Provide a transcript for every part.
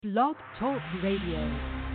Blog Talk Radio.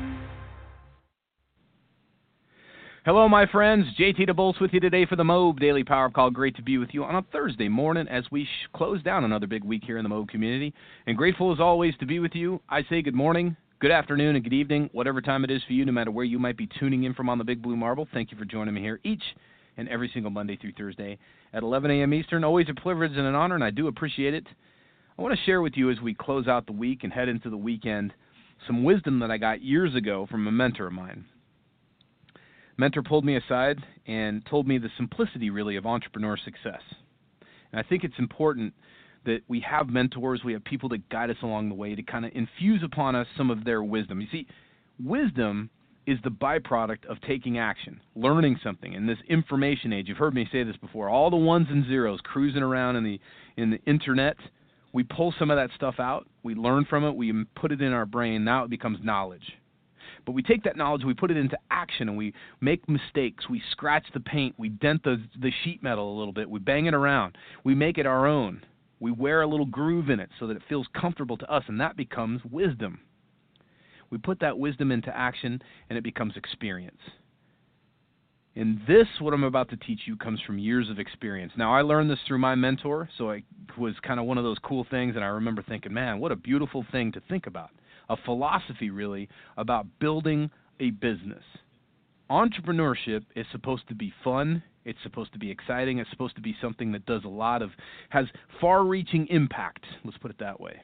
Hello, my friends. JT DeBoltz with you today for the Mobe Daily Power Call. Great to be with you on a Thursday morning as we close down another big week here in the Mobe community. And grateful as always to be with you. I say good morning, good afternoon, and good evening, whatever time it is for you, no matter where you might be tuning in from on the Big Blue Marble. Thank you for joining me here each and every single Monday through Thursday at 11 a.m. Eastern. Always a privilege and an honor, and I do appreciate it. I want to share with you as we close out the week and head into the weekend some wisdom that I got years ago from a mentor of mine. Mentor pulled me aside and told me the simplicity, really, of entrepreneur success. And I think it's important that we have mentors, we have people that guide us along the way to kind of infuse upon us some of their wisdom. You see, wisdom is the byproduct of taking action, learning something. In this information age, you've heard me say this before, all the ones and zeros cruising around in the internet, we pull some of that stuff out, we learn from it, we put it in our brain, now it becomes knowledge. But we take that knowledge, we put it into action, and we make mistakes, we scratch the paint, we dent the sheet metal a little bit, we bang it around, we make it our own, we wear a little groove in it so that it feels comfortable to us, and that becomes wisdom. We put that wisdom into action, and it becomes experience. And this, what I'm about to teach you, comes from years of experience. Now, I learned this through my mentor, so it was kind of one of those cool things, and I remember thinking, man, what a beautiful thing to think about. A philosophy, really, about building a business. Entrepreneurship is supposed to be fun, it's supposed to be exciting, it's supposed to be something that has far-reaching impact, let's put it that way.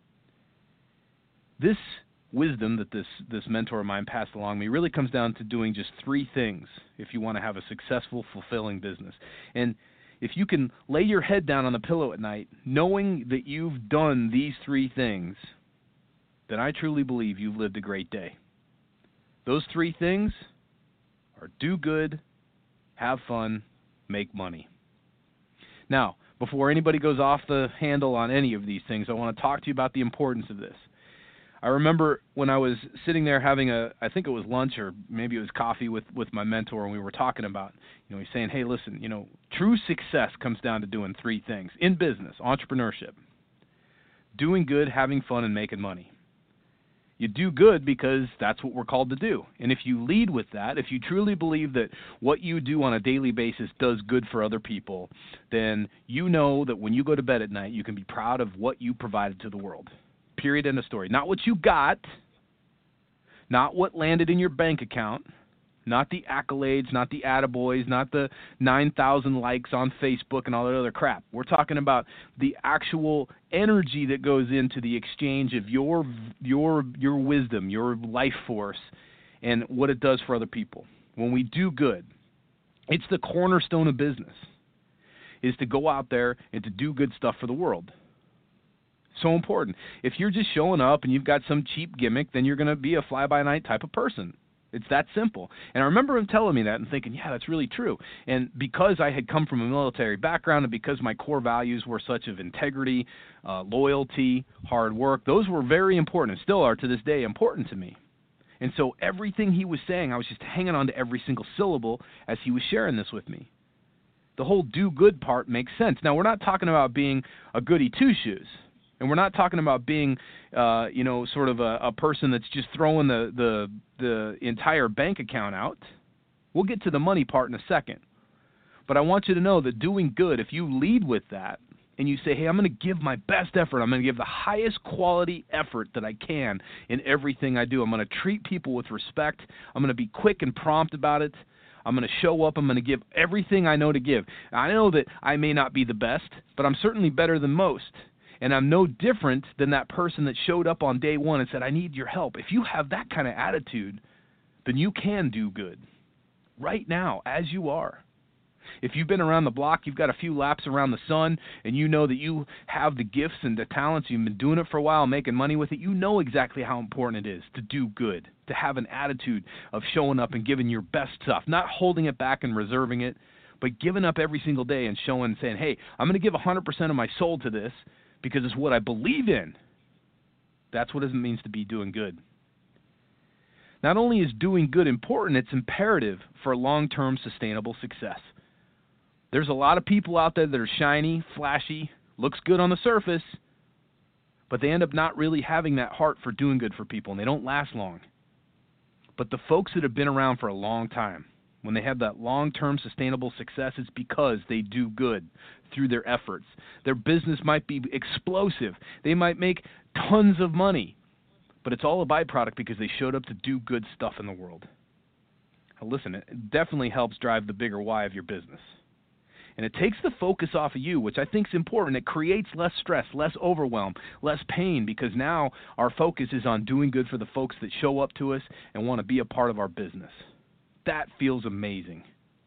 This wisdom that this mentor of mine passed along me really comes down to doing just three things if you want to have a successful, fulfilling business. And if you can lay your head down on the pillow at night knowing that you've done these three things, then I truly believe you've lived a great day. Those three things are do good, have fun, make money. Now, before anybody goes off the handle on any of these things, I want to talk to you about the importance of this. I remember when I was sitting there having I think it was lunch or maybe it was coffee with my mentor, and we were talking about, he's saying, hey, listen, true success comes down to doing three things in business, entrepreneurship. Doing good, having fun, and making money. You do good because that's what we're called to do. And if you lead with that, if you truly believe that what you do on a daily basis does good for other people, then you know that when you go to bed at night, you can be proud of what you provided to the world. Period, end of story. Not what you got, not what landed in your bank account, not the accolades, not the attaboys, not the 9,000 likes on Facebook and all that other crap. We're talking about the actual energy that goes into the exchange of your wisdom, your life force, and what it does for other people. When we do good, it's the cornerstone of business, is to go out there and to do good stuff for the world. So important. If you're just showing up and you've got some cheap gimmick, then you're going to be a fly-by-night type of person. It's that simple. And I remember him telling me that and thinking, yeah, that's really true. And because I had come from a military background and because my core values were such of integrity, loyalty, hard work, those were very important and still are to this day important to me. And so everything he was saying, I was just hanging on to every single syllable as he was sharing this with me. The whole do good part makes sense. Now, we're not talking about being a goody two-shoes. And we're not talking about being, sort of a person that's just throwing the entire bank account out. We'll get to the money part in a second. But I want you to know that doing good, if you lead with that and you say, hey, I'm going to give my best effort, I'm going to give the highest quality effort that I can in everything I do. I'm going to treat people with respect. I'm going to be quick and prompt about it. I'm going to show up. I'm going to give everything I know to give. I know that I may not be the best, but I'm certainly better than most. And I'm no different than that person that showed up on day one and said, I need your help. If you have that kind of attitude, then you can do good right now as you are. If you've been around the block, you've got a few laps around the sun, and you know that you have the gifts and the talents, you've been doing it for a while, making money with it, you know exactly how important it is to do good, to have an attitude of showing up and giving your best stuff, not holding it back and reserving it, but giving up every single day and showing, saying, hey, I'm going to give 100% of my soul to this, because it's what I believe in. That's what it means to be doing good. Not only is doing good important, it's imperative for long-term sustainable success. There's a lot of people out there that are shiny, flashy, looks good on the surface, but they end up not really having that heart for doing good for people, and they don't last long. But the folks that have been around for a long time, when they have that long-term sustainable success, it's because they do good through their efforts. Their business might be explosive. They might make tons of money, but it's all a byproduct because they showed up to do good stuff in the world. Now listen, it definitely helps drive the bigger why of your business. And it takes the focus off of you, which I think is important. It creates less stress, less overwhelm, less pain, because now our focus is on doing good for the folks that show up to us and want to be a part of our business. That feels amazing.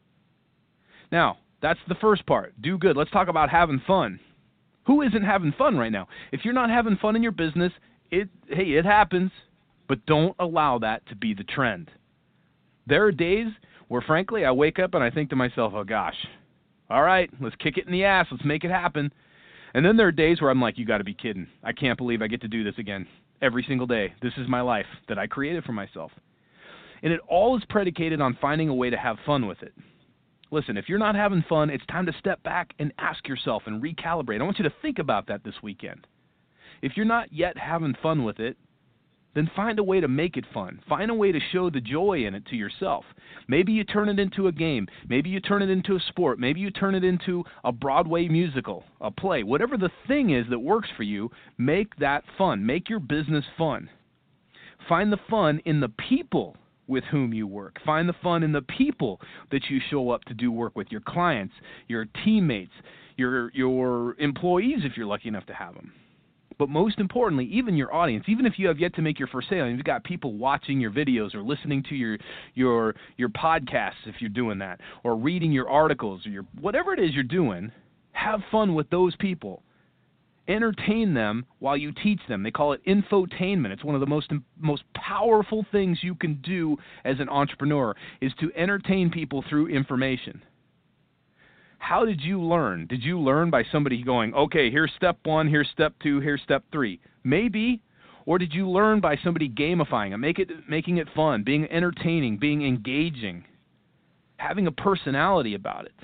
Now, that's the first part. Do good. Let's talk about having fun. Who isn't having fun right now? If you're not having fun in your business, it happens, but don't allow that to be the trend. There are days where, frankly, I wake up and I think to myself, oh gosh, all right, let's kick it in the ass. Let's make it happen. And then there are days where I'm like, you got to be kidding. I can't believe I get to do this again every single day. This is my life that I created for myself. And it all is predicated on finding a way to have fun with it. Listen, if you're not having fun, it's time to step back and ask yourself and recalibrate. I want you to think about that this weekend. If you're not yet having fun with it, then find a way to make it fun. Find a way to show the joy in it to yourself. Maybe you turn it into a game. Maybe you turn it into a sport. Maybe you turn it into a Broadway musical, a play. Whatever the thing is that works for you, make that fun. Make your business fun. Find the fun in the people with whom you work. Find the fun in the people that you show up to do work with, your clients, your teammates, your employees if you're lucky enough to have them. But most importantly, even your audience, even if you have yet to make your first sale, and you've got people watching your videos or listening to your podcasts if you're doing that, or reading your articles, or whatever it is you're doing, have fun with those people. Entertain them while you teach them. They call it infotainment. It's one of the most powerful things you can do as an entrepreneur is to entertain people through information. How did you learn? Did you learn by somebody going, okay, here's step 1, here's step 2, here's step 3? Maybe. Or did you learn by somebody gamifying it, making it fun, being entertaining, being engaging, having a personality about it?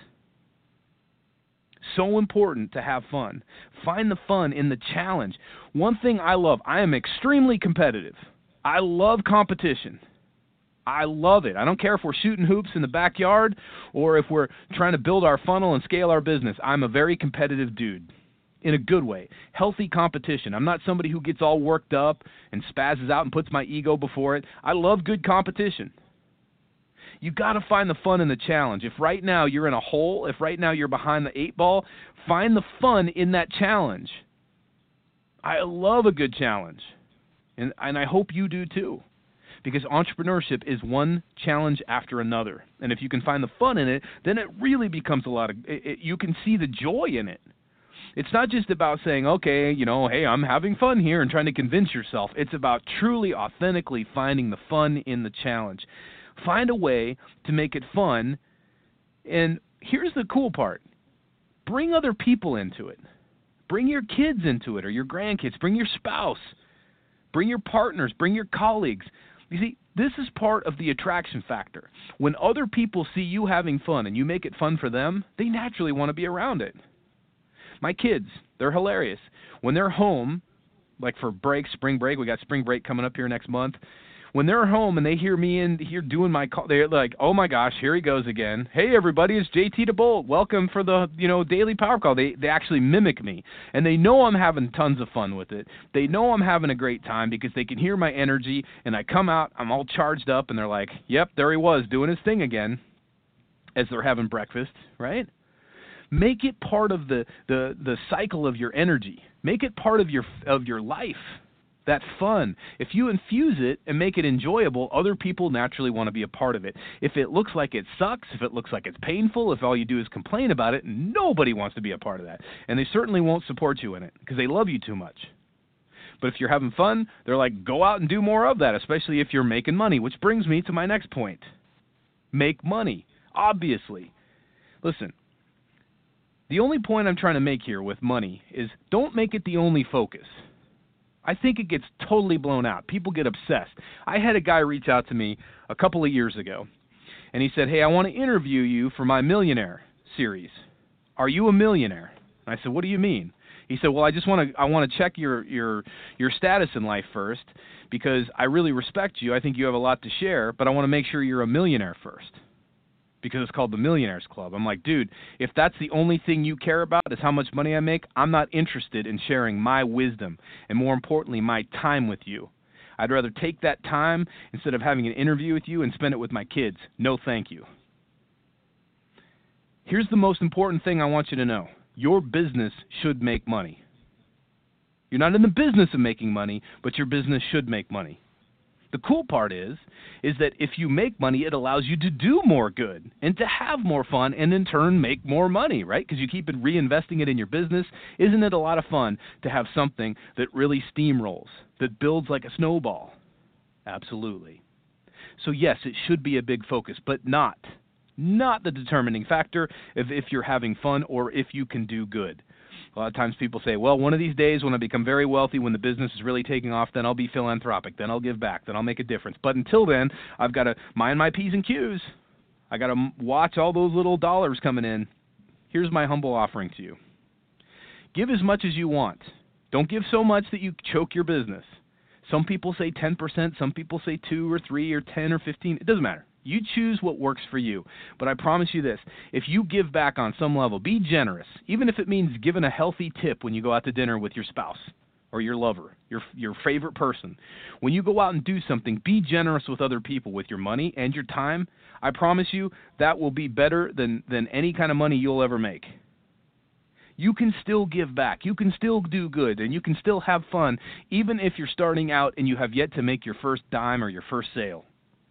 So important to have fun. Find the fun in the challenge. One thing I love, I am extremely competitive. I love competition. I love it. I don't care if we're shooting hoops in the backyard or if we're trying to build our funnel and scale our business. I'm a very competitive dude in a good way. Healthy competition. I'm not somebody who gets all worked up and spazzes out and puts my ego before it. I love good competition. You got to find the fun in the challenge. If right now you're in a hole, if right now you're behind the 8 ball, find the fun in that challenge. I love a good challenge, and I hope you do too. Because entrepreneurship is one challenge after another. And if you can find the fun in it, then it really becomes you can see the joy in it. It's not just about saying, okay, hey, I'm having fun here and trying to convince yourself. It's about truly, authentically finding the fun in the challenge. Find a way to make it fun. And here's the cool part. Bring other people into it. Bring your kids into it or your grandkids. Bring your spouse. Bring your partners. Bring your colleagues. You see, this is part of the attraction factor. When other people see you having fun and you make it fun for them, they naturally want to be around it. My kids, they're hilarious. When they're home, like for spring break, we got spring break coming up here next month. When they're home and they hear me in here doing my call, they're like, oh my gosh, here he goes again. Hey everybody, it's JT DeBolt. Welcome for the daily power call. They actually mimic me. And they know I'm having tons of fun with it. They know I'm having a great time because they can hear my energy and I come out, I'm all charged up and they're like, yep, there he was doing his thing again as they're having breakfast, right? Make it part of the cycle of your energy. Make it part of your life. That fun. If you infuse it and make it enjoyable, other people naturally want to be a part of it. If it looks like it sucks, if it looks like it's painful, if all you do is complain about it, nobody wants to be a part of that. And they certainly won't support you in it because they love you too much. But if you're having fun, they're like, go out and do more of that, especially if you're making money, which brings me to my next point. Make money, obviously. Listen, the only point I'm trying to make here with money is don't make it the only focus. I think it gets totally blown out. People get obsessed. I had a guy reach out to me a couple of years ago, and he said, hey, I want to interview you for my Millionaire series. Are you a millionaire? And I said, what do you mean? He said, well, I want to check your status in life first because I really respect you. I think you have a lot to share, but I want to make sure you're a millionaire first because it's called the Millionaires Club. I'm like, dude, if that's the only thing you care about is how much money I make, I'm not interested in sharing my wisdom and, more importantly, my time with you. I'd rather take that time instead of having an interview with you and spend it with my kids. No, thank you. Here's the most important thing I want you to know. Your business should make money. You're not in the business of making money, but your business should make money. The cool part is that if you make money, it allows you to do more good and to have more fun and in turn make more money, right? Because you keep reinvesting it in your business. Isn't it a lot of fun to have something that really steamrolls, that builds like a snowball? Absolutely. So yes, it should be a big focus, but not the determining factor if you're having fun or if you can do good. A lot of times people say, well, one of these days when I become very wealthy, when the business is really taking off, then I'll be philanthropic, then I'll give back, then I'll make a difference. But until then, I've got to mind my P's and Q's. I got to watch all those little dollars coming in. Here's my humble offering to you. Give as much as you want. Don't give so much that you choke your business. Some people say 10%, some people say 2 or 3 or 10 or 15. It doesn't matter. You choose what works for you. But I promise you this, if you give back on some level, be generous, even if it means giving a healthy tip when you go out to dinner with your spouse or your lover, your favorite person. When you go out and do something, be generous with other people with your money and your time. I promise you that will be better than any kind of money you'll ever make. You can still give back. You can still do good, and you can still have fun, even if you're starting out and you have yet to make your first dime or your first sale.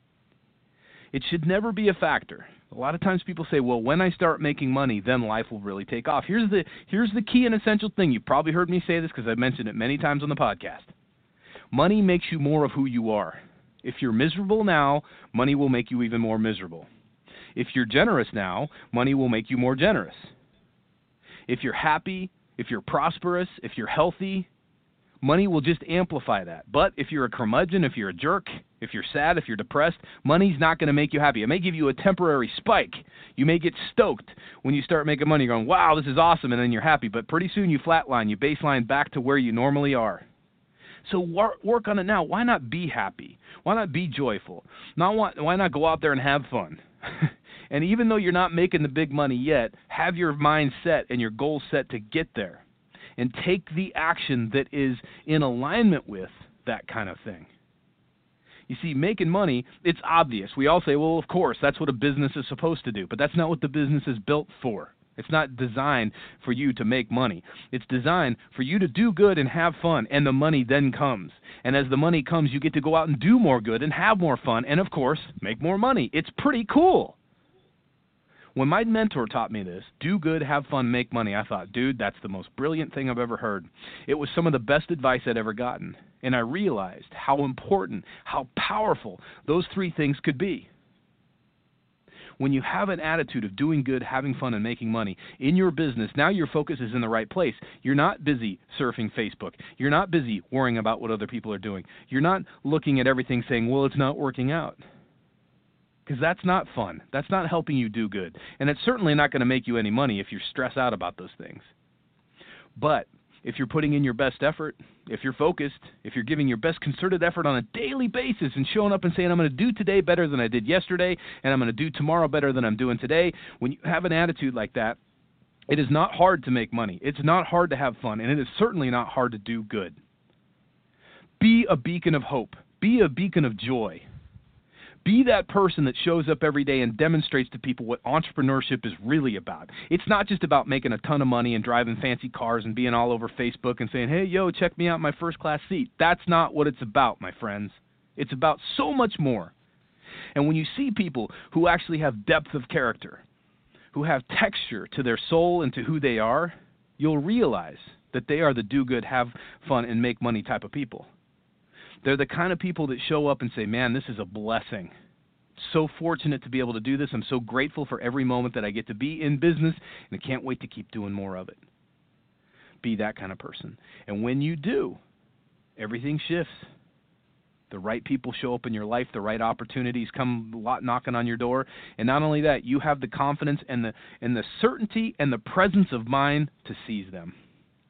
It should never be a factor. A lot of times people say, well, when I start making money, then life will really take off. Here's the key and essential thing. You've probably heard me say this because I've mentioned it many times on the podcast. Money makes you more of who you are. If you're miserable now, money will make you even more miserable. If you're generous now, money will make you more generous. If you're happy, if you're prosperous, if you're healthy, money will just amplify that. But if you're a curmudgeon, if you're a jerk, if you're sad, if you're depressed, money's not going to make you happy. It may give you a temporary spike. You may get stoked when you start making money going, wow, this is awesome, and then you're happy. But pretty soon you flatline, you baseline back to where you normally are. So work on it now. Why not be happy? Why not be joyful? Why not go out there and have fun? And even though you're not making the big money yet, have your mind set and your goals set to get there. And take the action that is in alignment with that kind of thing. You see, making money, it's obvious. We all say, well, of course, that's what a business is supposed to do. But that's not what the business is built for. It's not designed for you to make money. It's designed for you to do good and have fun, and the money then comes. And as the money comes, you get to go out and do more good and have more fun and, of course, make more money. It's pretty cool. When my mentor taught me this, do good, have fun, make money, I thought, dude, that's the most brilliant thing I've ever heard. It was some of the best advice I'd ever gotten. And I realized how important, how powerful those 3 things could be. When you have an attitude of doing good, having fun, and making money in your business, now your focus is in the right place. You're not busy surfing Facebook. You're not busy worrying about what other people are doing. You're not looking at everything saying, well, it's not working out. Because that's not fun. That's not helping you do good. And it's certainly not going to make you any money if you're stressed out about those things. But if you're putting in your best effort, if you're focused, if you're giving your best concerted effort on a daily basis and showing up and saying, I'm going to do today better than I did yesterday, and I'm going to do tomorrow better than I'm doing today, when you have an attitude like that, it is not hard to make money. It's not hard to have fun, and it is certainly not hard to do good. Be a beacon of hope. Be a beacon of joy. Be that person that shows up every day and demonstrates to people what entrepreneurship is really about. It's not just about making a ton of money and driving fancy cars and being all over Facebook and saying, hey, yo, check me out in my first-class seat. That's not what it's about, my friends. It's about so much more. And when you see people who actually have depth of character, who have texture to their soul and to who they are, you'll realize that they are the do-good, have fun, and make money type of people. They're the kind of people that show up and say, man, this is a blessing. So fortunate to be able to do this. I'm so grateful for every moment that I get to be in business, and I can't wait to keep doing more of it. Be that kind of person. And when you do, everything shifts. The right people show up in your life. The right opportunities come knocking on your door. And not only that, you have the confidence and the certainty and the presence of mind to seize them.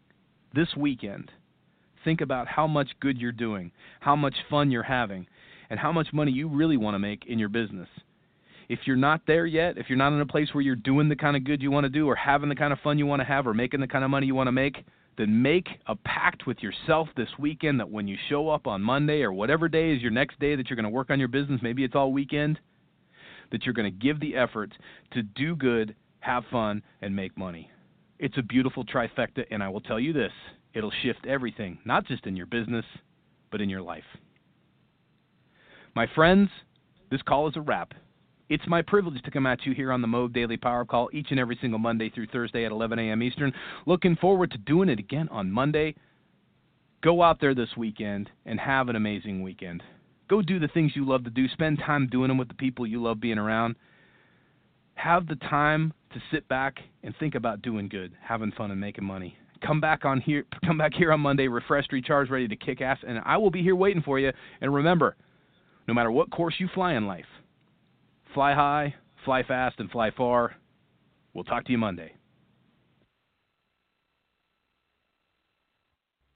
this weekend, think about how much good you're doing, how much fun you're having, and how much money you really want to make in your business. If you're not there yet, if you're not in a place where you're doing the kind of good you want to do or having the kind of fun you want to have or making the kind of money you want to make, then make a pact with yourself this weekend that when you show up on Monday or whatever day is your next day that you're going to work on your business, maybe it's all weekend, that you're going to give the effort to do good, have fun, and make money. It's a beautiful trifecta, and I will tell you this, it'll shift everything, not just in your business, but in your life. My friends, this call is a wrap. It's my privilege to come at you here on the Mode Daily Power Call each and every single Monday through Thursday at 11 a.m. Eastern. Looking forward to doing it again on Monday. Go out there this weekend and have an amazing weekend. Go do the things you love to do. Spend time doing them with the people you love being around. Have the time to sit back and think about doing good, having fun, and making money. Come back here on Monday, refreshed, recharged, ready to kick ass, and I will be here waiting for you. And remember, no matter what course you fly in life, fly high, fly fast, and fly far. We'll talk to you Monday.